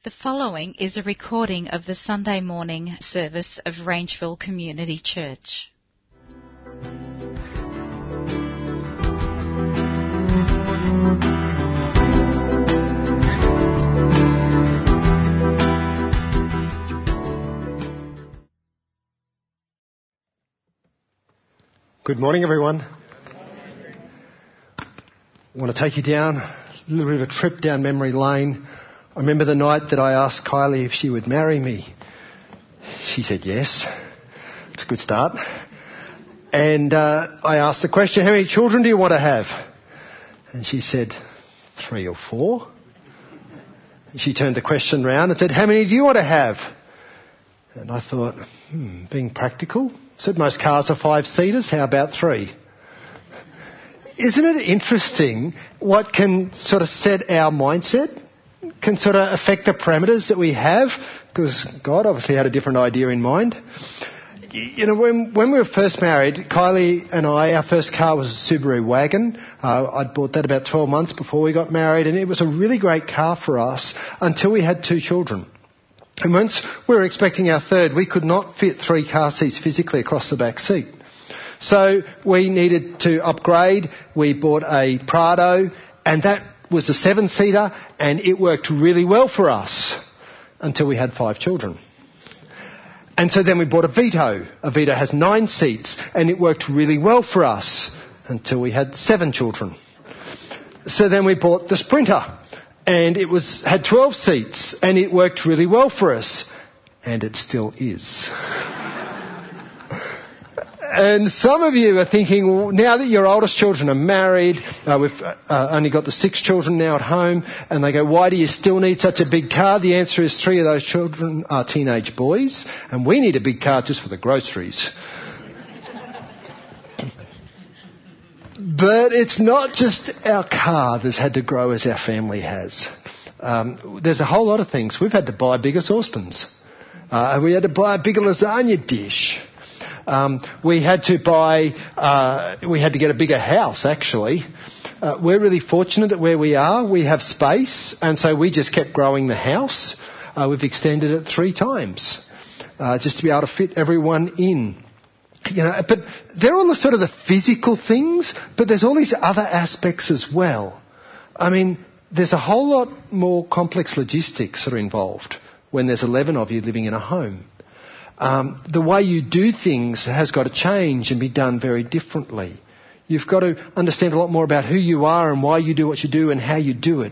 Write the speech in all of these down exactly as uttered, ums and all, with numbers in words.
The following is a recording of the Sunday morning service of Rangeville Community Church. Good morning, everyone. I want to take you down a little bit of a trip down memory lane. I remember the night that I asked Kylie if she would marry me. She said yes. It's a good start. And uh, I asked the question, how many children do you want to have? And she said, three or four. And she turned the question round and said, how many do you want to have? And I thought, hmm, being practical, said most cars are five-seaters, how about three? Isn't it interesting what can sort of set our mindset, can sort of affect the parameters that we have? Because God obviously had a different idea in mind. You know, when when we were first married, Kylie and I, our first car was a Subaru wagon. Uh, I'd bought that about twelve months before we got married, and it was a really great car for us until we had two children. And once we were expecting our third, we could not fit three car seats physically across the back seat. So we needed to upgrade. We bought a Prado, and that was a seven-seater, and it worked really well for us until we had five children. And so then we bought a Vito. A Vito has nine seats, and it worked really well for us until we had seven children. So then we bought the Sprinter, and it was had twelve seats, and it worked really well for us, and it still is. And some of you are thinking, well, now that your oldest children are married, uh, we've uh, only got the six children now at home, and they go, why do you still need such a big car? The answer is three of those children are teenage boys, and we need a big car just for the groceries. But it's not just our car that's had to grow as our family has. Um, there's a whole lot of things. We've had to buy bigger saucepans. Uh, we had to buy a bigger lasagna dish. Um, we had to buy, uh, we had to get a bigger house, actually. Uh, we're really fortunate at where we are. We have space, and so we just kept growing the house. Uh, we've extended it three times, uh, just to be able to fit everyone in. You know, but they're all the sort of the physical things, but there's all these other aspects as well. I mean, there's a whole lot more complex logistics that are involved when there's eleven of you living in a home. Um, the way you do things has got to change and be done very differently. You've got to understand a lot more about who you are and why you do what you do and how you do it.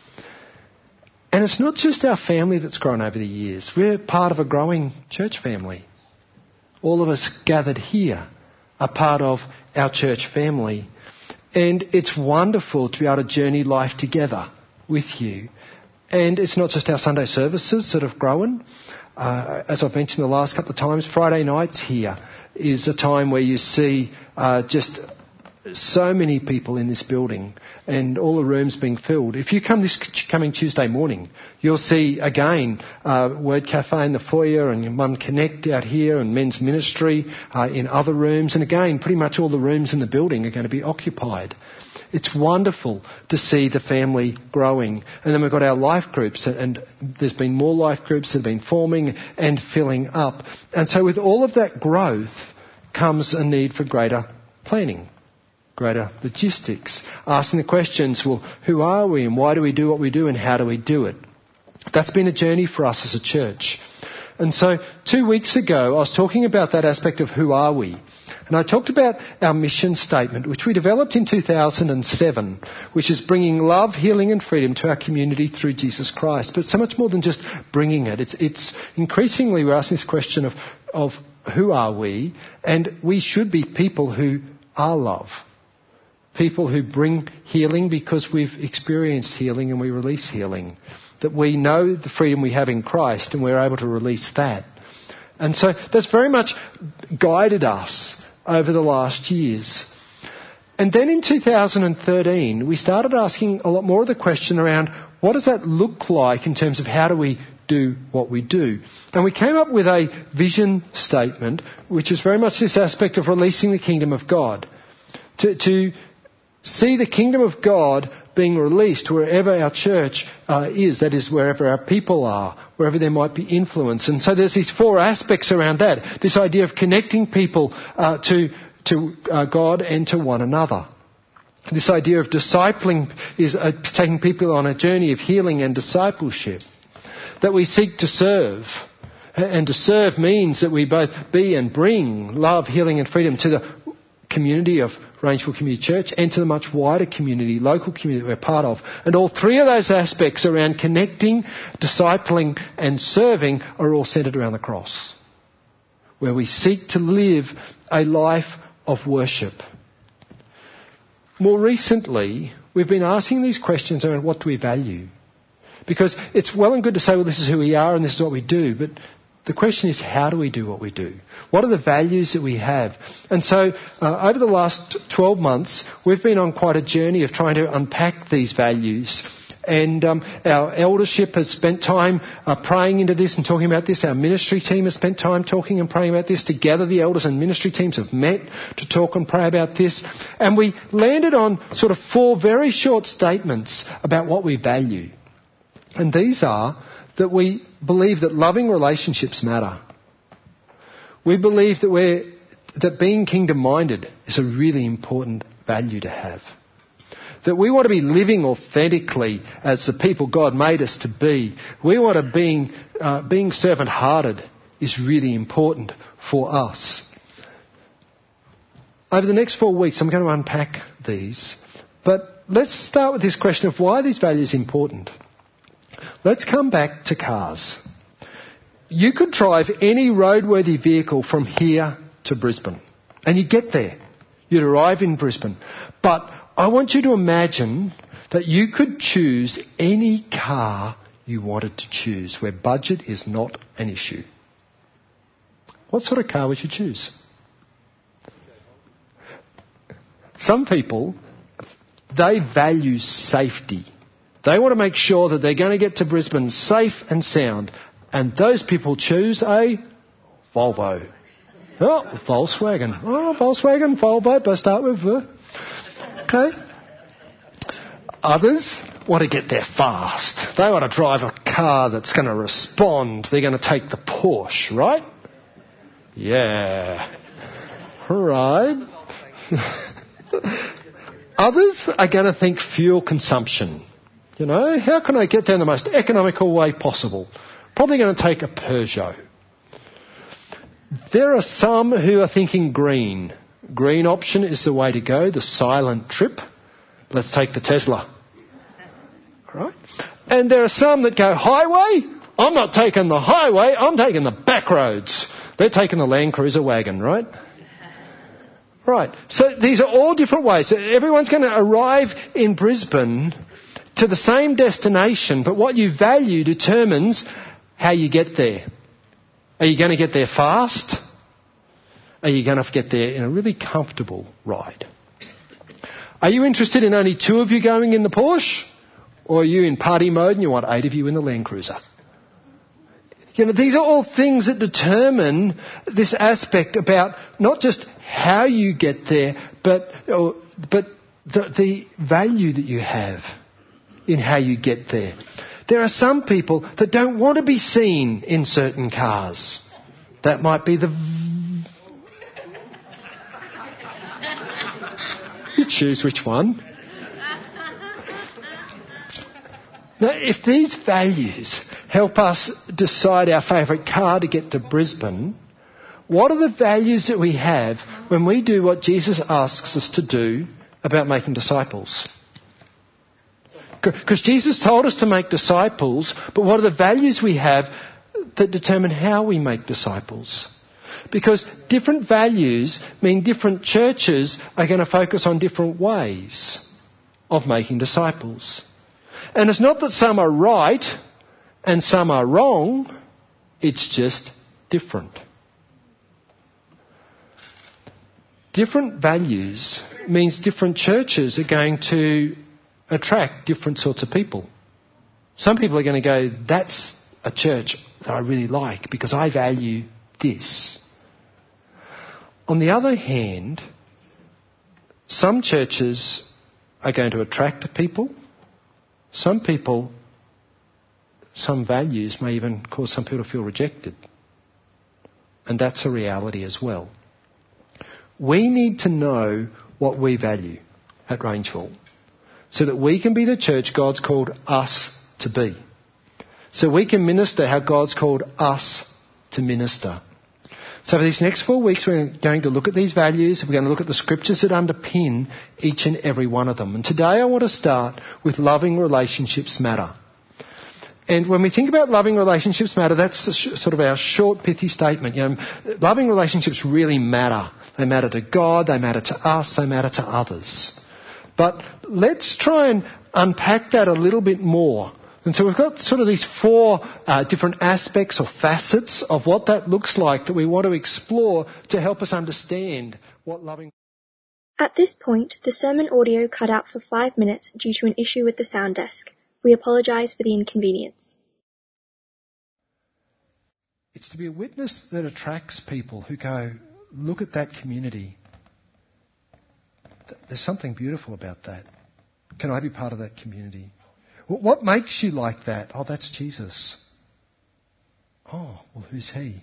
And it's not just our family that's grown over the years. We're part of a growing church family. All of us gathered here are part of our church family. And it's wonderful to be able to journey life together with you. And it's not just our Sunday services that have grown. Uh, as I've mentioned the last couple of times, Friday nights here is a time where you see uh, just so many people in this building and all the rooms being filled. If you come this coming Tuesday morning, you'll see again uh, Word Cafe in the foyer and your Mum Connect out here and men's ministry uh, in other rooms. And again, pretty much all the rooms in the building are going to be occupied. It's wonderful to see the family growing. And then we've got our life groups, and there's been more life groups that have been forming and filling up. And so with all of that growth comes a need for greater planning, greater logistics, asking the questions, well, who are we and why do we do what we do and how do we do it? That's been a journey for us as a church. And so two weeks ago, I was talking about that aspect of who are we. And I talked about our mission statement, which we developed in two thousand seven, which is bringing love, healing and freedom to our community through Jesus Christ. But so much more than just bringing it. It's, it's increasingly we're asking this question of, of who are we? And we should be people who are love. People who bring healing because we've experienced healing and we release healing. That we know the freedom we have in Christ and we're able to release that. And so that's very much guided us over the last years. And then in two thousand thirteen, we started asking a lot more of the question around what does that look like in terms of how do we do what we do? And we came up with a vision statement, which is very much this aspect of releasing the kingdom of God. To, to see the kingdom of God being released wherever our church uh, is, that is, wherever our people are, wherever there might be influence. And so there's these four aspects around that. This idea of connecting people uh, to, to uh, God and to one another. This idea of discipling is uh, taking people on a journey of healing and discipleship. That we seek to serve. And to serve means that we both be and bring love, healing and freedom to the community of Rangeville Community Church and to the much wider community, local community that we're part of. And all three of those aspects around connecting, discipling and serving are all centred around the cross, where we seek to live a life of worship. More recently, we've been asking these questions around what do we value? Because it's well and good to say, well, this is who we are and this is what we do, but the question is, how do we do what we do? What are the values that we have? And so uh, over the last twelve months, we've been on quite a journey of trying to unpack these values. And um, our eldership has spent time uh, praying into this and talking about this. Our ministry team has spent time talking and praying about this. Together, the elders and ministry teams have met to talk and pray about this. And we landed on sort of four very short statements about what we value. And these are that we believe that loving relationships matter. We believe that we're, that being kingdom-minded is a really important value to have. That we want to be living authentically as the people God made us to be. We want to being, uh, being servant-hearted is really important for us. Over the next four weeks, I'm going to unpack these. But let's start with this question of why are these values important? Let's come back to cars. You could drive any roadworthy vehicle from here to Brisbane, and you'd get there. You'd arrive in Brisbane. But I want you to imagine that you could choose any car you wanted to choose, where budget is not an issue. What sort of car would you choose? Some people, they value safety. They want to make sure that they're going to get to Brisbane safe and sound. And those people choose a Volvo. Oh, Volkswagen. Oh, Volkswagen, Volvo, but start with V. Okay. Others want to get there fast. They want to drive a car that's going to respond. They're going to take the Porsche, right? Yeah. All right. Others are going to think fuel consumption. You know, how can I get there in the most economical way possible? Probably going to take a Peugeot. There are some who are thinking green. Green option is the way to go, the silent trip. Let's take the Tesla. Right? And there are some that go highway. I'm not taking the highway, I'm taking the back roads. They're taking the Land Cruiser wagon, right? Right. So these are all different ways. So everyone's going to arrive in Brisbane to the same destination, but what you value determines how you get there. Are you going to get there fast? Are you going to get there in a really comfortable ride? Are you interested in only two of you going in the Porsche? Or are you in party mode and you want eight of you in the Land Cruiser? You know, these are all things that determine this aspect about not just how you get there, but, or, but the, the value that you have in how you get there. There are some people that don't want to be seen in certain cars. That might be the... You choose which one. Now, if these values help us decide our favourite car to get to Brisbane, what are the values that we have when we do what Jesus asks us to do about making disciples? Because Jesus told us to make disciples, but what are the values we have that determine how we make disciples? Because different values mean different churches are going to focus on different ways of making disciples. And it's not that some are right and some are wrong, it's just different. Different values means different churches are going to attract different sorts of people. Some people are going to go, that's a church that I really like because I value this. On the other hand, some churches are going to attract people Some people, some values may even cause some people to feel rejected. And that's a reality as well. We need to know what we value at Rangeville so that we can be the church God's called us to be. So we can minister how God's called us to minister. So for these next four weeks, we're going to look at these values. We're going to look at the scriptures that underpin each and every one of them. And today I want to start with loving relationships matter. And when we think about loving relationships matter, that's the sh- sort of our short, pithy statement. You know, loving relationships really matter. They matter to God, they matter to us, they matter to others. But let's try and unpack that a little bit more. And so we've got sort of these four uh, different aspects or facets of what that looks like that we want to explore to help us understand what loving... At this point, the sermon audio cut out for five minutes due to an issue with the sound desk. We apologise for the inconvenience. It's to be a witness that attracts people who go, look at that community. There's something beautiful about that. Can I be part of that community? What makes you like that? Oh, that's Jesus. Oh, well, who's he?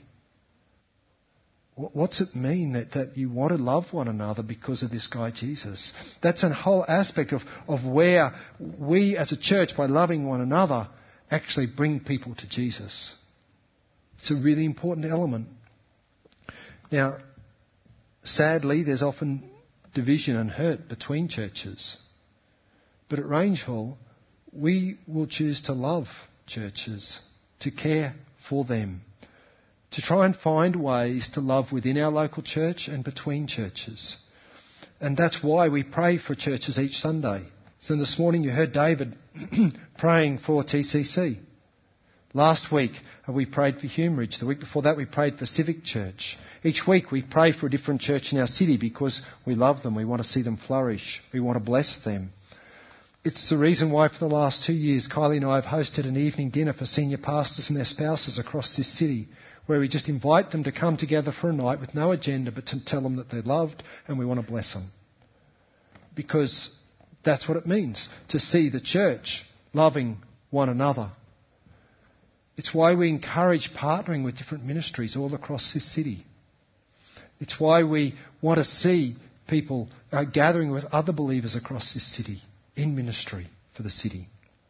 What's it mean that, that you want to love one another because of this guy Jesus? That's a whole aspect of, of where we as a church, by loving one another, actually bring people to Jesus. It's a really important element. Now, sadly, there's often division and hurt between churches. But at Rangeville, we will choose to love churches, to care for them, to try and find ways to love within our local church and between churches. And that's why we pray for churches each Sunday. So this morning you heard David praying for T C C. Last week we prayed for Humeridge. The week before that we prayed for Civic Church. Each week we pray for a different church in our city because we love them. We want to see them flourish. We want to bless them. It's the reason why for the last two years Kylie and I have hosted an evening dinner for senior pastors and their spouses across this city, where we just invite them to come together for a night with no agenda but to tell them that they're loved and we want to bless them. Because that's what it means to see the church loving one another. It's why we encourage partnering with different ministries all across this city. It's why we want to see people uh, gathering with other believers across this city in ministry for the city.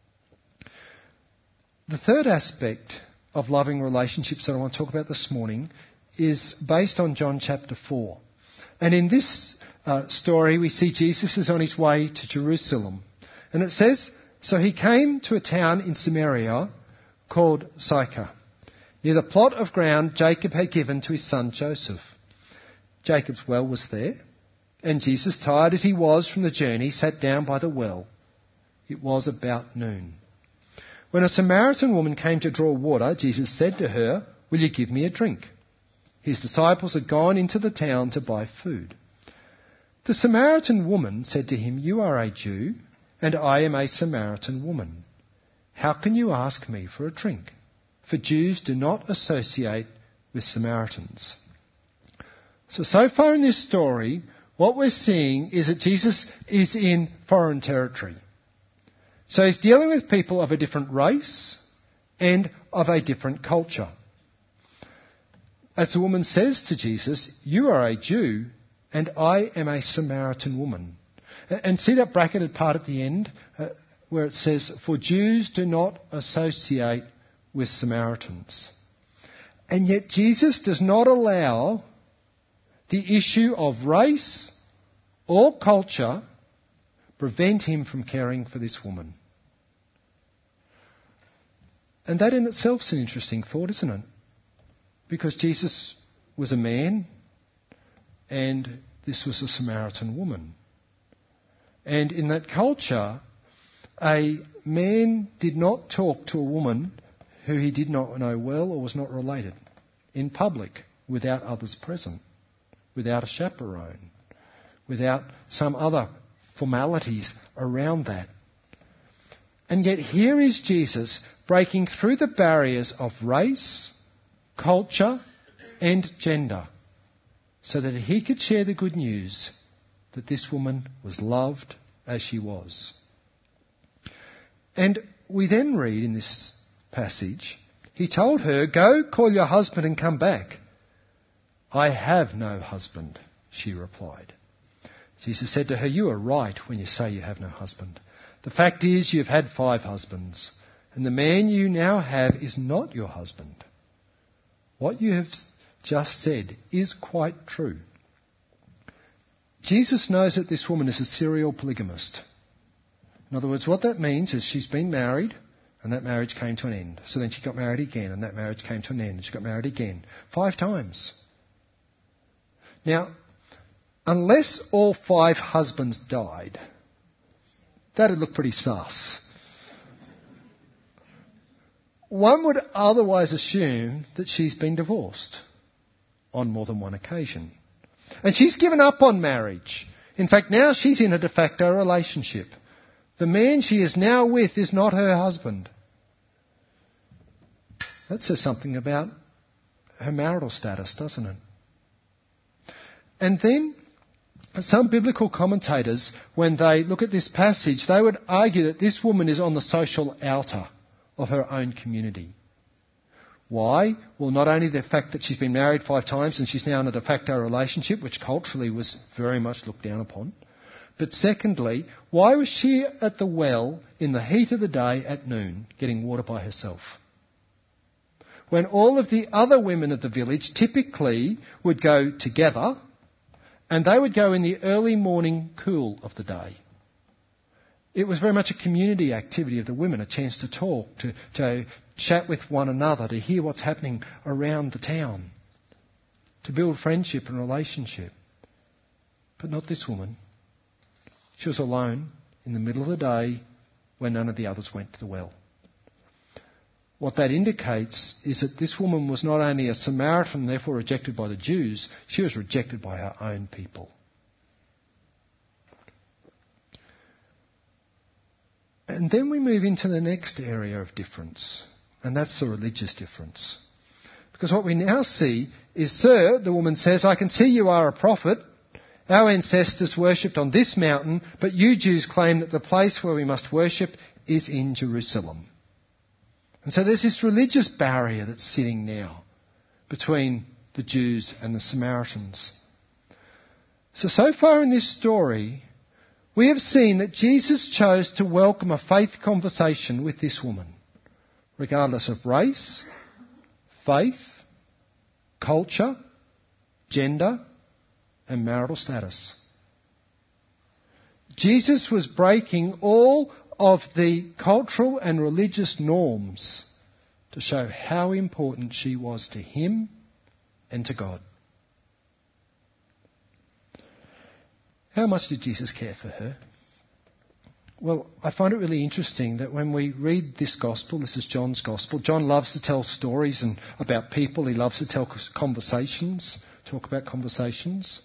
The third aspect of loving relationships that I want to talk about this morning is based on John chapter four. And in this uh, story we see Jesus is on his way to Jerusalem. And it says, so he came to a town in Samaria called Sychar, near the plot of ground Jacob had given to his son Joseph. Jacob's well was there, and Jesus, tired as he was from the journey, sat down by the well. It was about noon. When a Samaritan woman came to draw water, Jesus said to her, will you give me a drink? His disciples had gone into the town to buy food. The Samaritan woman said to him, you are a Jew, and I am a Samaritan woman. How can you ask me for a drink? For Jews do not associate with Samaritans. So, so far in this story, what we're seeing is that Jesus is in foreign territory. So he's dealing with people of a different race and of a different culture. As the woman says to Jesus, you are a Jew and I am a Samaritan woman. And see that bracketed part at the end uh, where it says, for Jews do not associate with Samaritans. And yet Jesus does not allow the issue of race or culture prevent him from caring for this woman. And that in itself is an interesting thought, isn't it? Because Jesus was a man and this was a Samaritan woman. And in that culture, a man did not talk to a woman who he did not know well or was not related in public without others present, without a chaperone, without some other formalities around that. And yet here is Jesus breaking through the barriers of race, culture and gender so that he could share the good news that this woman was loved as she was. And we then read in this passage, he told her, "Go, call your husband and come back." "I have no husband," she replied. Jesus said to her, "You are right when you say you have no husband. The fact is you've had five husbands, and the man you now have is not your husband. What you have just said is quite true." Jesus knows that this woman is a serial polygamist. In other words, what that means is she's been married and that marriage came to an end. So then she got married again and that marriage came to an end. And she got married again. Five times. Now, unless all five husbands died, that'd look pretty sus. One would otherwise assume that she's been divorced on more than one occasion. And she's given up on marriage. In fact, now she's in a de facto relationship. The man she is now with is not her husband. That says something about her marital status, doesn't it? And then some biblical commentators, when they look at this passage, they would argue that this woman is on the social outer of her own community. Why? Well, not only the fact that she's been married five times and she's now in a de facto relationship, which culturally was very much looked down upon, but secondly, why was she at the well in the heat of the day at noon getting water by herself? When all of the other women of the village typically would go together, and they would go in the early morning cool of the day. It was very much a community activity of the women, a chance to talk, to, to chat with one another, to hear what's happening around the town, to build friendship and relationship. But not this woman. She was alone in the middle of the day when none of the others went to the well. What that indicates is that this woman was not only a Samaritan, therefore rejected by the Jews, she was rejected by her own people. And then we move into the next area of difference, and that's the religious difference. Because what we now see is, "Sir," the woman says, "I can see you are a prophet. Our ancestors worshipped on this mountain, but you Jews claim that the place where we must worship is in Jerusalem." And so there's this religious barrier that's sitting now between the Jews and the Samaritans. So, so far in this story, we have seen that Jesus chose to welcome a faith conversation with this woman, regardless of race, faith, culture, gender, and marital status. Jesus was breaking all of the cultural and religious norms to show how important she was to him and to God. How much did Jesus care for her? Well, I find it really interesting that when we read this gospel, this is John's gospel, John loves to tell stories and about people. He loves to tell conversations, talk about conversations.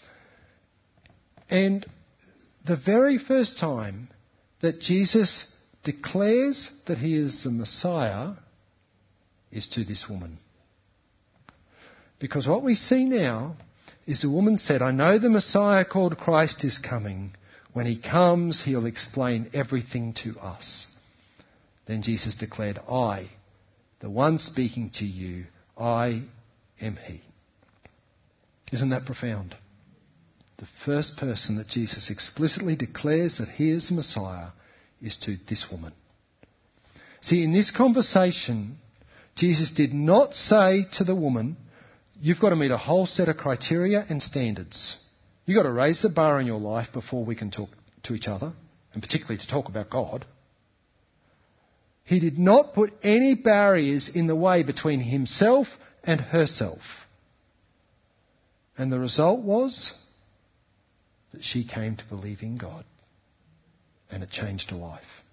And the very first time that Jesus declares that he is the Messiah is to this woman. Because what we see now is the woman said, "I know the Messiah called Christ is coming. When he comes, he'll explain everything to us." Then Jesus declared, "I, the one speaking to you, I am he." Isn't that profound? The first person that Jesus explicitly declares that he is the Messiah is to this woman. See, in this conversation, Jesus did not say to the woman, "You've got to meet a whole set of criteria and standards. You've got to raise the bar in your life before we can talk to each other, and particularly to talk about God." He did not put any barriers in the way between himself and herself. And the result was that she came to believe in God, and it changed her life.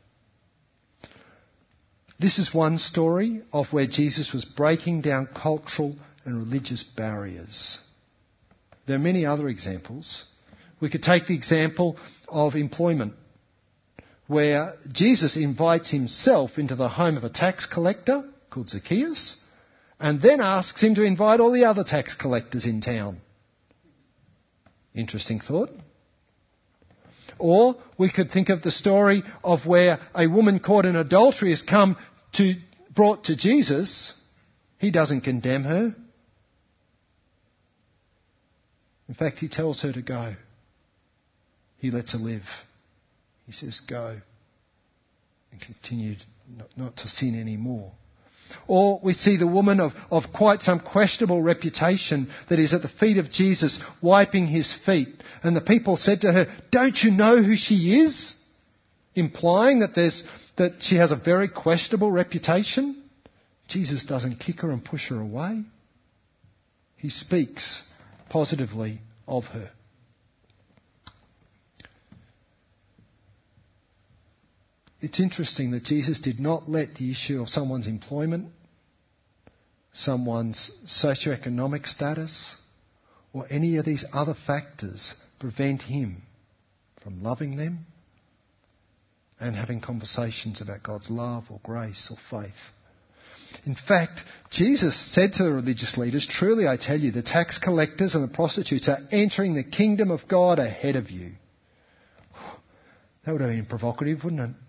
This is one story of where Jesus was breaking down cultural and religious barriers. There are many other examples. We could take the example of employment, where Jesus invites himself into the home of a tax collector called Zacchaeus, and then asks him to invite all the other tax collectors in town. Interesting thought. Or we could think of the story of where a woman caught in adultery is come to, brought to Jesus. He doesn't condemn her. In fact, he tells her to go. He lets her live. He says, go and continue not, not to sin anymore. Or we see the woman of, of quite some questionable reputation that is at the feet of Jesus, wiping his feet. And the people said to her, don't you know who she is? Implying that there's, that she has a very questionable reputation. Jesus doesn't kick her and push her away. He speaks positively of her. It's interesting that Jesus did not let the issue of someone's employment, someone's socioeconomic status, or any of these other factors prevent him from loving them and having conversations about God's love or grace or faith. In fact, Jesus said to the religious leaders, truly I tell you, the tax collectors and the prostitutes are entering the kingdom of God ahead of you. That would have been provocative, wouldn't it?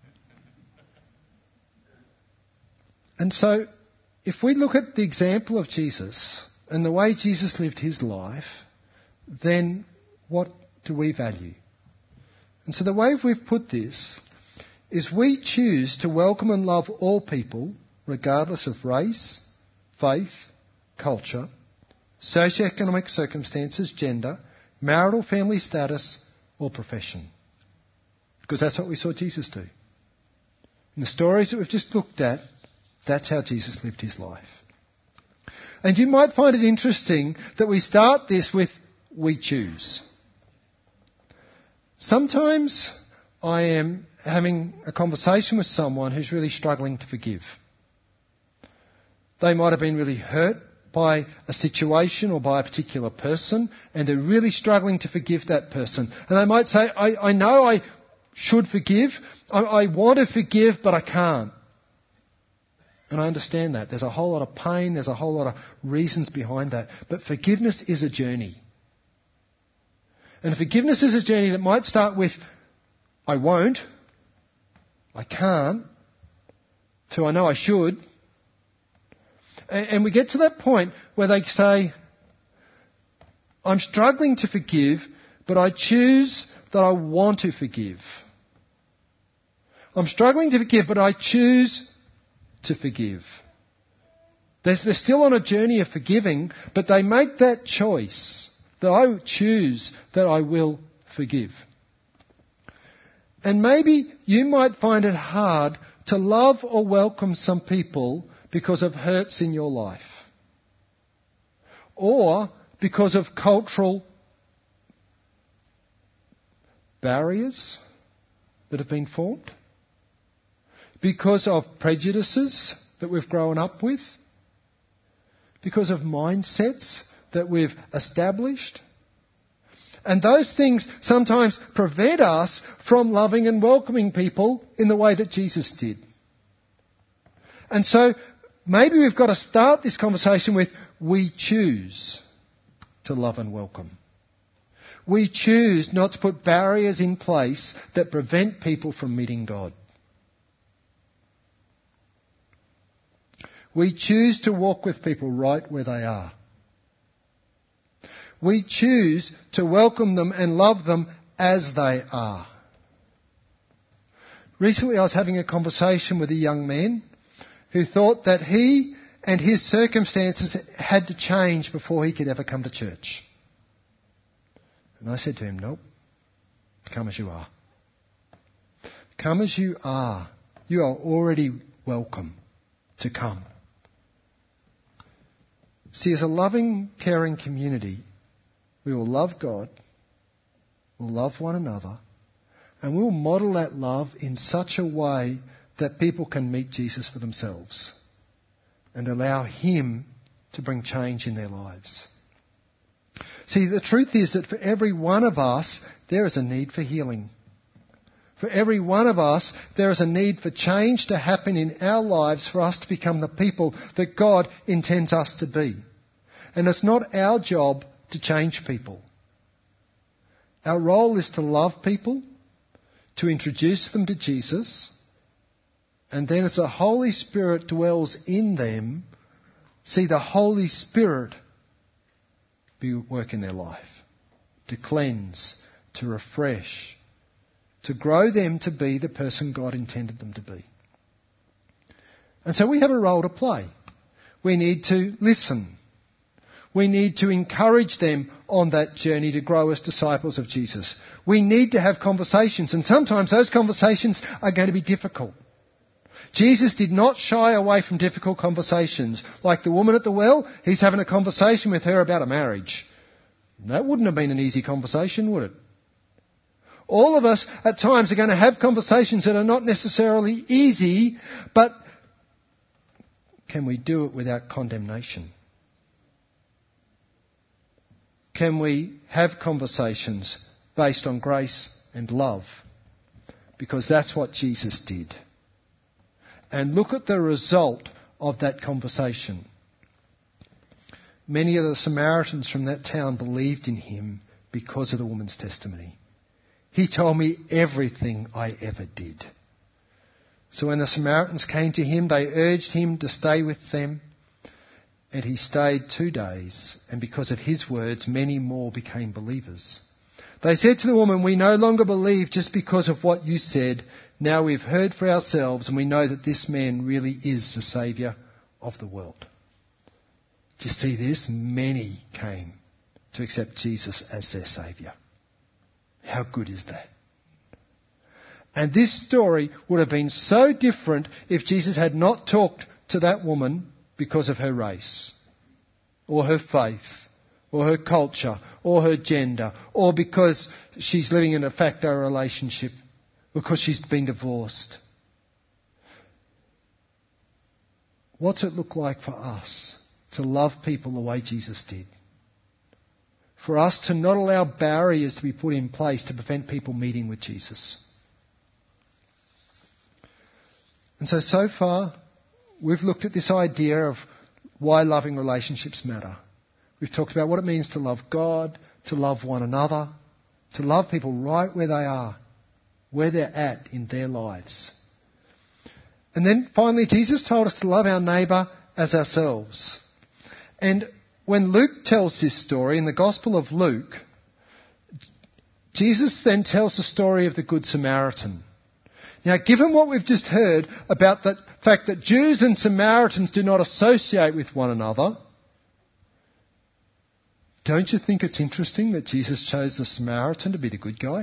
And so, if we look at the example of Jesus and the way Jesus lived his life, then what do we value? And so the way we've put this is we choose to welcome and love all people, regardless of race, faith, culture, socioeconomic circumstances, gender, marital family status, or profession. Because that's what we saw Jesus do. In the stories that we've just looked at, that's how Jesus lived his life. And you might find it interesting that we start this with, we choose. Sometimes I am having a conversation with someone who's really struggling to forgive. They might have been really hurt by a situation or by a particular person, and they're really struggling to forgive that person. And they might say, I, I know I should forgive. I, I want to forgive, but I can't. And I understand that. There's a whole lot of pain. There's a whole lot of reasons behind that. But forgiveness is a journey. And forgiveness is a journey that might start with, I won't, I can't, to I know I should. And, and we get to that point where they say, I'm struggling to forgive, but I choose that I want to forgive. I'm struggling to forgive, but I choose to forgive. They're, they're still on a journey of forgiving, but they make that choice that I choose that I will forgive. And maybe you might find it hard to love or welcome some people because of hurts in your life, or because of cultural barriers that have been formed, because of prejudices that we've grown up with, because of mindsets that we've established. And those things sometimes prevent us from loving and welcoming people in the way that Jesus did. And so maybe we've got to start this conversation with, we choose to love and welcome. We choose not to put barriers in place that prevent people from meeting God. We choose to walk with people right where they are. We choose to welcome them and love them as they are. Recently I was having a conversation with a young man who thought that he and his circumstances had to change before he could ever come to church. And I said to him, nope, come as you are. Come as you are. You are already welcome to come. See, as a loving, caring community, we will love God, we'll love one another, and we'll model that love in such a way that people can meet Jesus for themselves and allow him to bring change in their lives. See, the truth is that for every one of us, there is a need for healing. For every one of us, there is a need for change to happen in our lives for us to become the people that God intends us to be. And it's not our job to change people. Our role is to love people to introduce them to Jesus, and then as the Holy Spirit dwells in them, see the Holy Spirit be work in their life, to cleanse, to refresh, to grow them to be the person God intended them to be. And so we have a role to play. We need to listen. We need to encourage them on that journey to grow as disciples of Jesus. We need to have conversations, and sometimes those conversations are going to be difficult. Jesus did not shy away from difficult conversations. Like the woman at the well, he's having a conversation with her about a marriage. That wouldn't have been an easy conversation, would it? All of us at times are going to have conversations that are not necessarily easy, but can we do it without condemnation? Can we have conversations based on grace and love? Because that's what Jesus did. And look at the result of that conversation. Many of the Samaritans from that town believed in him because of the woman's testimony. He told me everything I ever did. So when the Samaritans came to him, they urged him to stay with them. And he stayed two days. And because of his words, many more became believers. They said to the woman, "We no longer believe just because of what you said. Now we've heard for ourselves and we know that this man really is the Saviour of the world." Do you see this? Many came to accept Jesus as their Saviour. How good is that? And this story would have been so different if Jesus had not talked to that woman because of her race, or her faith, or her culture, or her gender, or because she's living in a facto relationship, because she's been divorced. What's it look like for us to love people the way Jesus did? For us to not allow barriers to be put in place to prevent people meeting with Jesus. And so, so far, we've looked at this idea of why loving relationships matter. We've talked about what it means to love God, to love one another, to love people right where they are, where they're at in their lives. And then finally, Jesus told us to love our neighbour as ourselves. And when Luke tells this story, in the Gospel of Luke, Jesus then tells the story of the Good Samaritan. Now, given what we've just heard about the fact that Jews and Samaritans do not associate with one another, don't you think it's interesting that Jesus chose the Samaritan to be the good guy?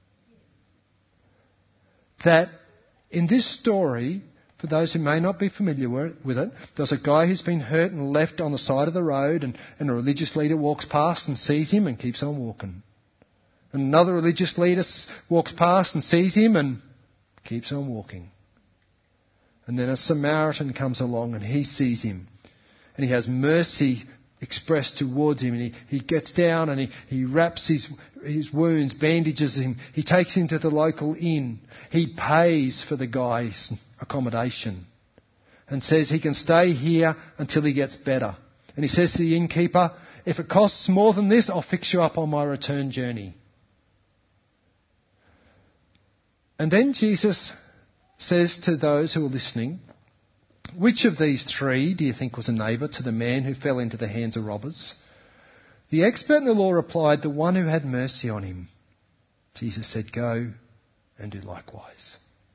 That in this story, for those who may not be familiar with it, there's a guy who's been hurt and left on the side of the road, and, and a religious leader walks past and sees him and keeps on walking. And another religious leader walks past and sees him and keeps on walking. And then a Samaritan comes along and he sees him. And he has mercy expressed towards him. And he, he gets down and he, he wraps his, his wounds, bandages him. He takes him to the local inn. He pays for the guy's accommodation and says he can stay here until he gets better. And he says to the innkeeper, "If it costs more than this, I'll fix you up on my return journey." And then Jesus says to those who are listening, "Which of these three do you think was a neighbour to the man who fell into the hands of robbers?" The expert in the law replied, "The one who had mercy on him." Jesus said, "Go and do likewise."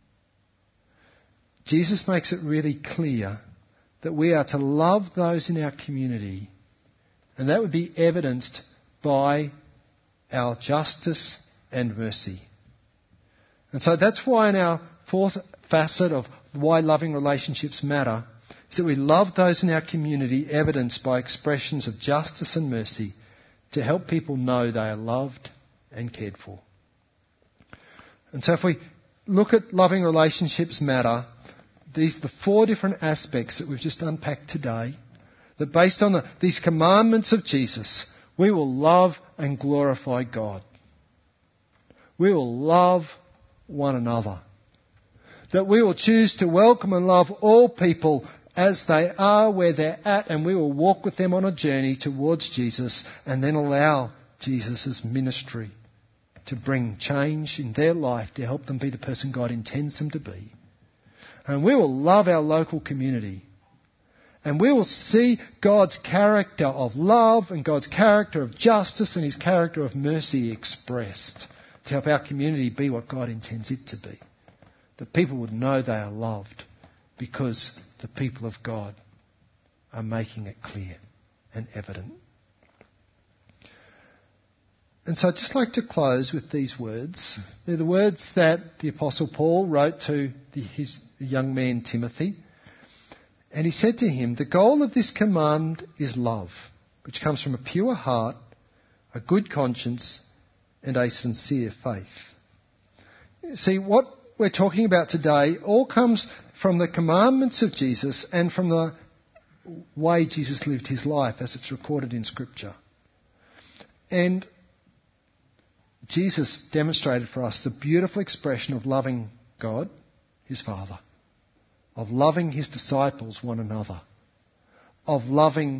Jesus makes it really clear that we are to love those in our community, and that would be evidenced by our justice and mercy. And so that's why in our fourth facet of why loving relationships matter is that we love those in our community, evidenced by expressions of justice and mercy to help people know they are loved and cared for. And so if we look at loving relationships matter, these are the four different aspects that we've just unpacked today, that based on the, these commandments of Jesus, we will love and glorify God. We will love one another. That we will choose to welcome and love all people as they are, where they're at, and we will walk with them on a journey towards Jesus and then allow Jesus' ministry to bring change in their life, to help them be the person God intends them to be. And we will love our local community. And we will see God's character of love and God's character of justice and his character of mercy expressed to help our community be what God intends it to be. That people would know they are loved because the people of God are making it clear and evident. And so I'd just like to close with these words. They're the words that the Apostle Paul wrote to the, his young man Timothy. And he said to him, the goal of this command is love, which comes from a pure heart, a good conscience, and a sincere faith. See, what we're talking about today all comes from the commandments of Jesus and from the way Jesus lived his life as it's recorded in Scripture. And Jesus demonstrated for us the beautiful expression of loving God, his Father, of loving his disciples, one another, of loving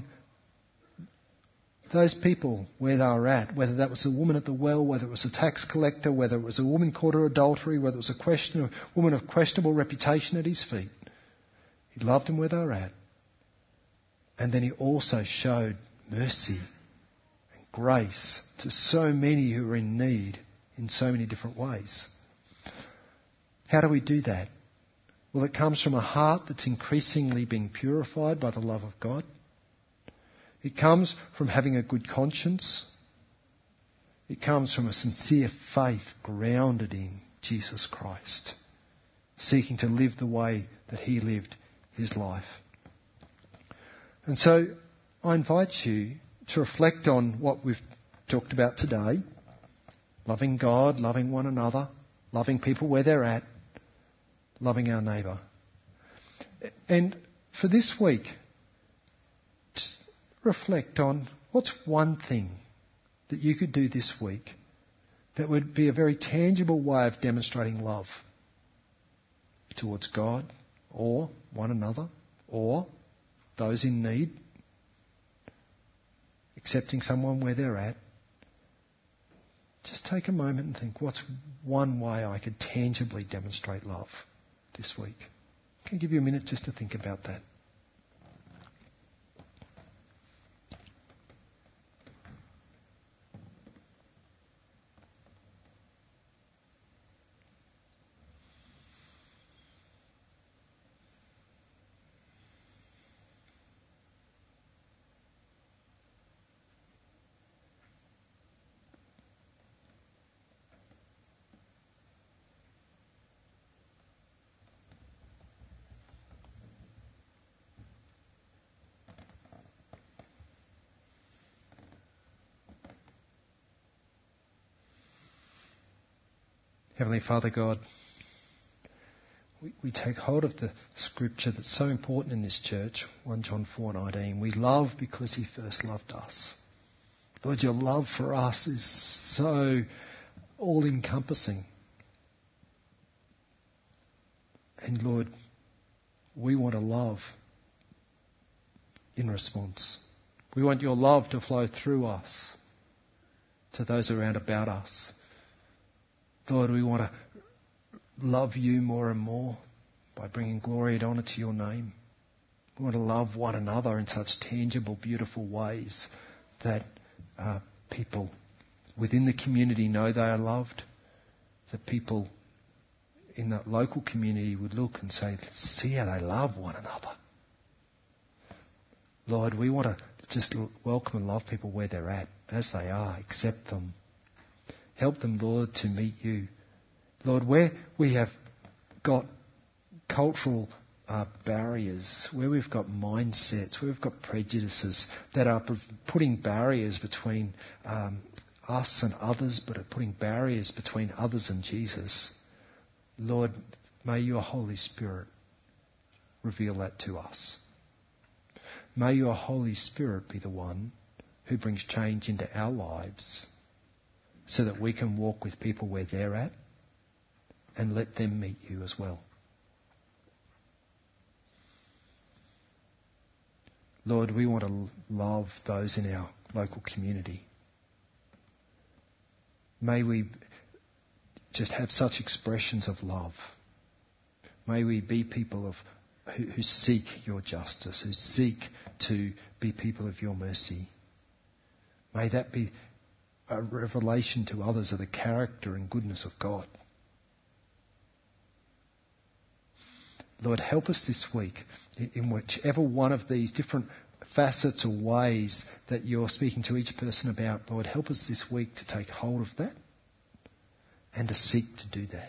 those people where they were at, whether that was a woman at the well, whether it was a tax collector, whether it was a woman caught in adultery, whether it was a question, a woman of questionable reputation at his feet. He loved them where they were at. And then he also showed mercy and grace to so many who were in need in so many different ways. How do we do that? Well, it comes from a heart that's increasingly being purified by the love of God. It comes from having a good conscience. It comes from a sincere faith grounded in Jesus Christ, seeking to live the way that he lived his life. And so I invite you to reflect on what we've talked about today. Loving God, loving one another, loving people where they're at, loving our neighbour. And for this week, just reflect on what's one thing that you could do this week that would be a very tangible way of demonstrating love towards God or one another or those in need, accepting someone where they're at. Just take a moment and think, what's one way I could tangibly demonstrate love this week? Can I give you a minute just to think about that? Heavenly Father God, we, we take hold of the scripture that's so important in this church, First John four nineteen. We love because he first loved us. Lord, your love for us is so all-encompassing. And Lord, we want to love in response. We want your love to flow through us to those around about us. Lord, we want to love you more and more by bringing glory and honour to your name. We want to love one another in such tangible, beautiful ways that uh, people within the community know they are loved, that people in that local community would look and say, see how they love one another. Lord, we want to just welcome and love people where they're at, as they are, accept them. Help them, Lord, to meet you. Lord, where we have got cultural uh, barriers, where we've got mindsets, where we've got prejudices that are putting barriers between um, us and others, but are putting barriers between others and Jesus, Lord, may your Holy Spirit reveal that to us. May your Holy Spirit be the one who brings change into our lives, so that we can walk with people where they're at and let them meet you as well. Lord, we want to love those in our local community. May we just have such expressions of love. May we be people of who, who seek your justice, who seek to be people of your mercy. May that be a revelation to others of the character and goodness of God. Lord, help us this week in whichever one of these different facets or ways that you're speaking to each person about. Lord, help us this week to take hold of that and to seek to do that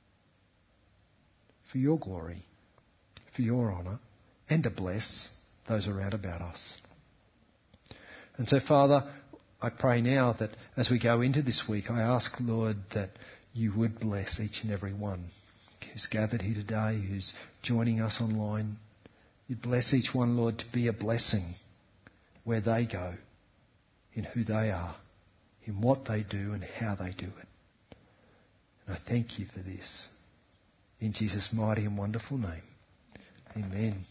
for your glory, for your honour, and to bless those around about us. And so, Father, I pray now that as we go into this week, I ask, Lord, that you would bless each and every one who's gathered here today, who's joining us online. You'd bless each one, Lord, to be a blessing where they go, in who they are, in what they do and how they do it. And I thank you for this. In Jesus' mighty and wonderful name. Amen.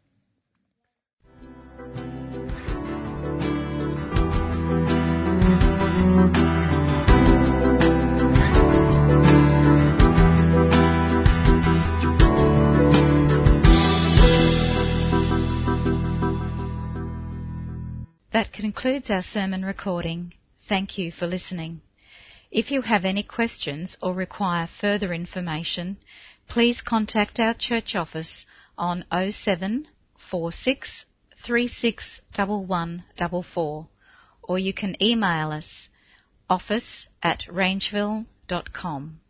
That concludes our sermon recording. Thank you for listening. If you have any questions or require further information, please contact our church office on oh seven four six three six one one four four, or you can email us office at rangeville dot com.